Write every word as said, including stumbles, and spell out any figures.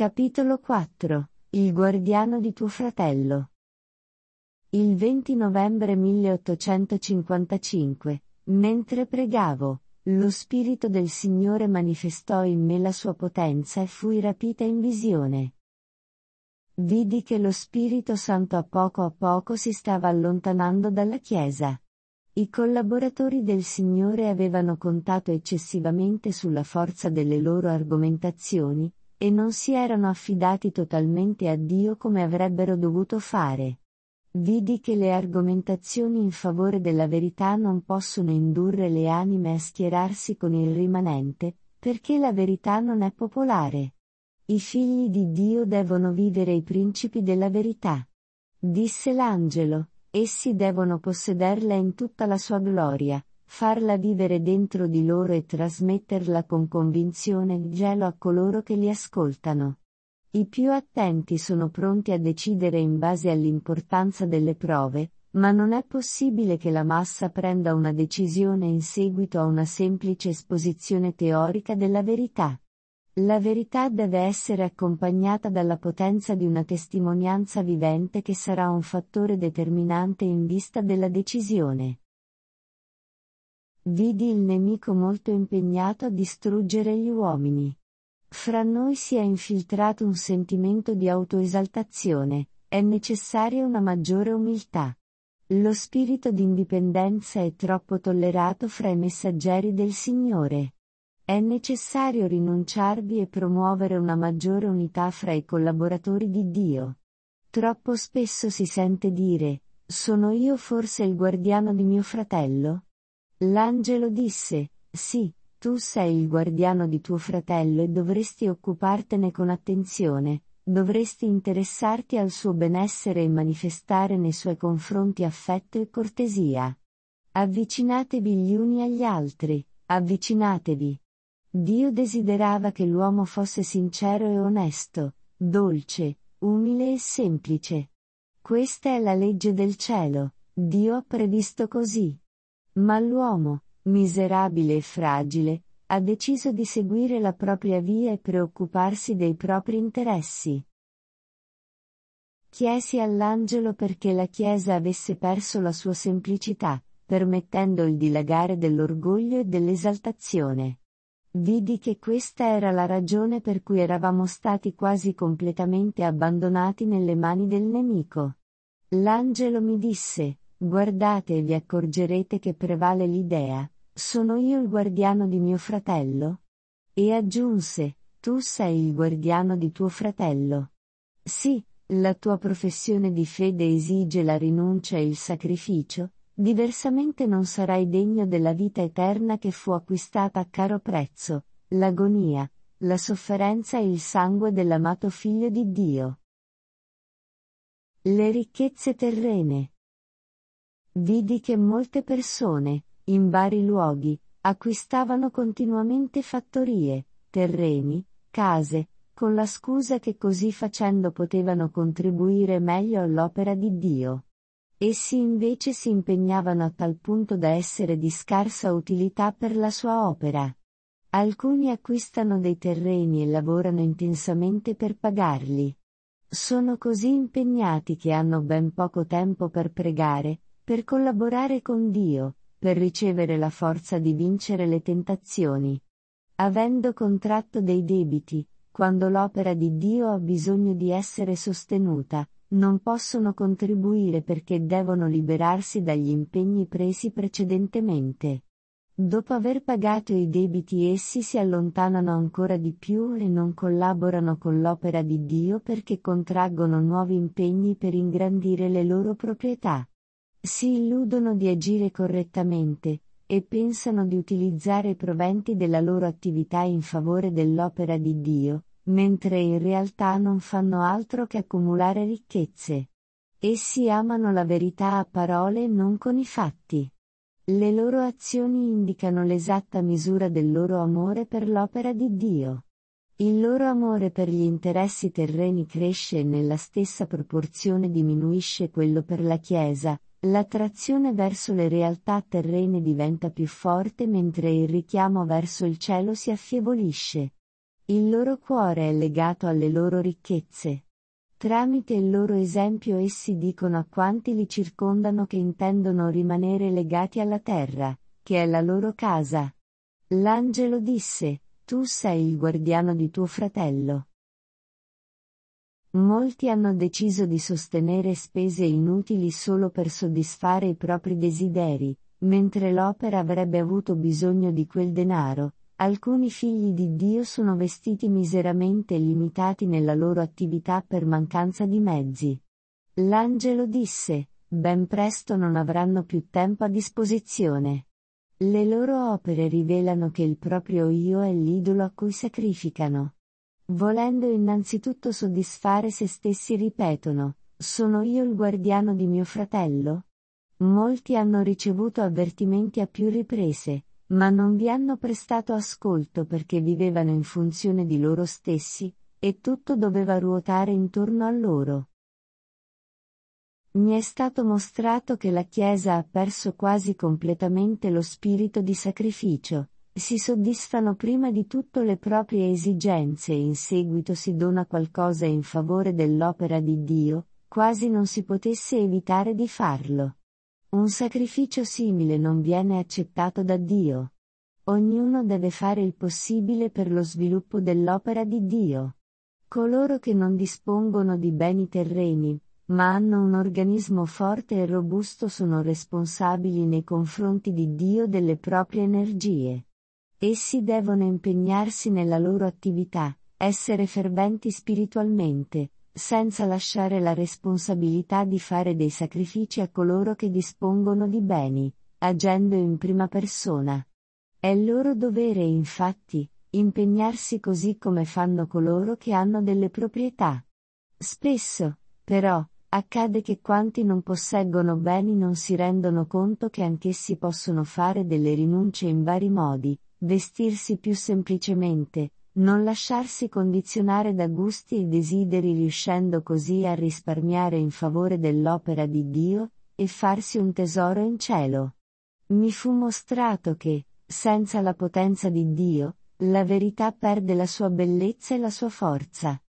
Capitolo quattro. Il guardiano di tuo fratello. Il venti novembre milleottocentocinquantacinque, mentre pregavo, lo Spirito del Signore manifestò in me la sua potenza e fui rapita in visione. Vidi che lo Spirito Santo a poco a poco si stava allontanando dalla Chiesa. I collaboratori del Signore avevano contato eccessivamente sulla forza delle loro argomentazioni, e non si erano affidati totalmente a Dio come avrebbero dovuto fare. Vidi che le argomentazioni in favore della verità non possono indurre le anime a schierarsi con il rimanente, perché la verità non è popolare. I figli di Dio devono vivere i principi della verità. Disse l'angelo, essi devono possederla in tutta la sua gloria, farla vivere dentro di loro e trasmetterla con convinzione e gelo a coloro che li ascoltano. I più attenti sono pronti a decidere in base all'importanza delle prove, ma non è possibile che la massa prenda una decisione in seguito a una semplice esposizione teorica della verità. La verità deve essere accompagnata dalla potenza di una testimonianza vivente che sarà un fattore determinante in vista della decisione. Vidi il nemico molto impegnato a distruggere gli uomini. Fra noi si è infiltrato un sentimento di autoesaltazione, è necessaria una maggiore umiltà. Lo spirito di indipendenza è troppo tollerato fra i messaggeri del Signore. È necessario rinunciarvi e promuovere una maggiore unità fra i collaboratori di Dio. Troppo spesso si sente dire, sono io forse il guardiano di mio fratello? L'angelo disse, sì, tu sei il guardiano di tuo fratello e dovresti occupartene con attenzione, dovresti interessarti al suo benessere e manifestare nei suoi confronti affetto e cortesia. Avvicinatevi gli uni agli altri, avvicinatevi. Dio desiderava che l'uomo fosse sincero e onesto, dolce, umile e semplice. Questa è la legge del cielo, Dio ha previsto così. Ma l'uomo, miserabile e fragile, ha deciso di seguire la propria via e preoccuparsi dei propri interessi. Chiesi all'angelo perché la Chiesa avesse perso la sua semplicità, permettendo il dilagare dell'orgoglio e dell'esaltazione. Vidi che questa era la ragione per cui eravamo stati quasi completamente abbandonati nelle mani del nemico. L'angelo mi disse, guardate e vi accorgerete che prevale l'idea, sono io il guardiano di mio fratello? E aggiunse, tu sei il guardiano di tuo fratello. Sì, la tua professione di fede esige la rinuncia e il sacrificio, diversamente non sarai degno della vita eterna che fu acquistata a caro prezzo, l'agonia, la sofferenza e il sangue dell'amato Figlio di Dio. Le ricchezze terrene. Vidi che molte persone, in vari luoghi, acquistavano continuamente fattorie, terreni, case, con la scusa che così facendo potevano contribuire meglio all'opera di Dio. Essi invece si impegnavano a tal punto da essere di scarsa utilità per la sua opera. Alcuni acquistano dei terreni e lavorano intensamente per pagarli. Sono così impegnati che hanno ben poco tempo per pregare, per collaborare con Dio, per ricevere la forza di vincere le tentazioni. Avendo contratto dei debiti, quando l'opera di Dio ha bisogno di essere sostenuta, non possono contribuire perché devono liberarsi dagli impegni presi precedentemente. Dopo aver pagato i debiti essi si allontanano ancora di più e non collaborano con l'opera di Dio perché contraggono nuovi impegni per ingrandire le loro proprietà. Si illudono di agire correttamente, e pensano di utilizzare i proventi della loro attività in favore dell'opera di Dio, mentre in realtà non fanno altro che accumulare ricchezze. Essi amano la verità a parole e non con i fatti. Le loro azioni indicano l'esatta misura del loro amore per l'opera di Dio. Il loro amore per gli interessi terreni cresce e nella stessa proporzione diminuisce quello per la Chiesa, l'attrazione verso le realtà terrene diventa più forte mentre il richiamo verso il cielo si affievolisce. Il loro cuore è legato alle loro ricchezze. Tramite il loro esempio essi dicono a quanti li circondano che intendono rimanere legati alla terra, che è la loro casa. L'angelo disse: tu sei il guardiano di tuo fratello. Molti hanno deciso di sostenere spese inutili solo per soddisfare i propri desideri, mentre l'opera avrebbe avuto bisogno di quel denaro. Alcuni figli di Dio sono vestiti miseramente e limitati nella loro attività per mancanza di mezzi. L'angelo disse: ben presto non avranno più tempo a disposizione. Le loro opere rivelano che il proprio io è l'idolo a cui sacrificano. Volendo innanzitutto soddisfare se stessi ripetono: sono io il guardiano di mio fratello? Molti hanno ricevuto avvertimenti a più riprese, ma non vi hanno prestato ascolto perché vivevano in funzione di loro stessi, e tutto doveva ruotare intorno a loro. Mi è stato mostrato che la Chiesa ha perso quasi completamente lo spirito di sacrificio, si soddisfano prima di tutto le proprie esigenze e in seguito si dona qualcosa in favore dell'opera di Dio, quasi non si potesse evitare di farlo. Un sacrificio simile non viene accettato da Dio. Ognuno deve fare il possibile per lo sviluppo dell'opera di Dio. Coloro che non dispongono di beni terreni, ma hanno un organismo forte e robusto sono responsabili nei confronti di Dio delle proprie energie. Essi devono impegnarsi nella loro attività, essere ferventi spiritualmente, senza lasciare la responsabilità di fare dei sacrifici a coloro che dispongono di beni, agendo in prima persona. È loro dovere infatti, impegnarsi così come fanno coloro che hanno delle proprietà. Spesso, però, accade che quanti non posseggono beni non si rendono conto che anch'essi possono fare delle rinunce in vari modi, vestirsi più semplicemente, non lasciarsi condizionare da gusti e desideri riuscendo così a risparmiare in favore dell'opera di Dio, e farsi un tesoro in cielo. Mi fu mostrato che, senza la potenza di Dio, la verità perde la sua bellezza e la sua forza.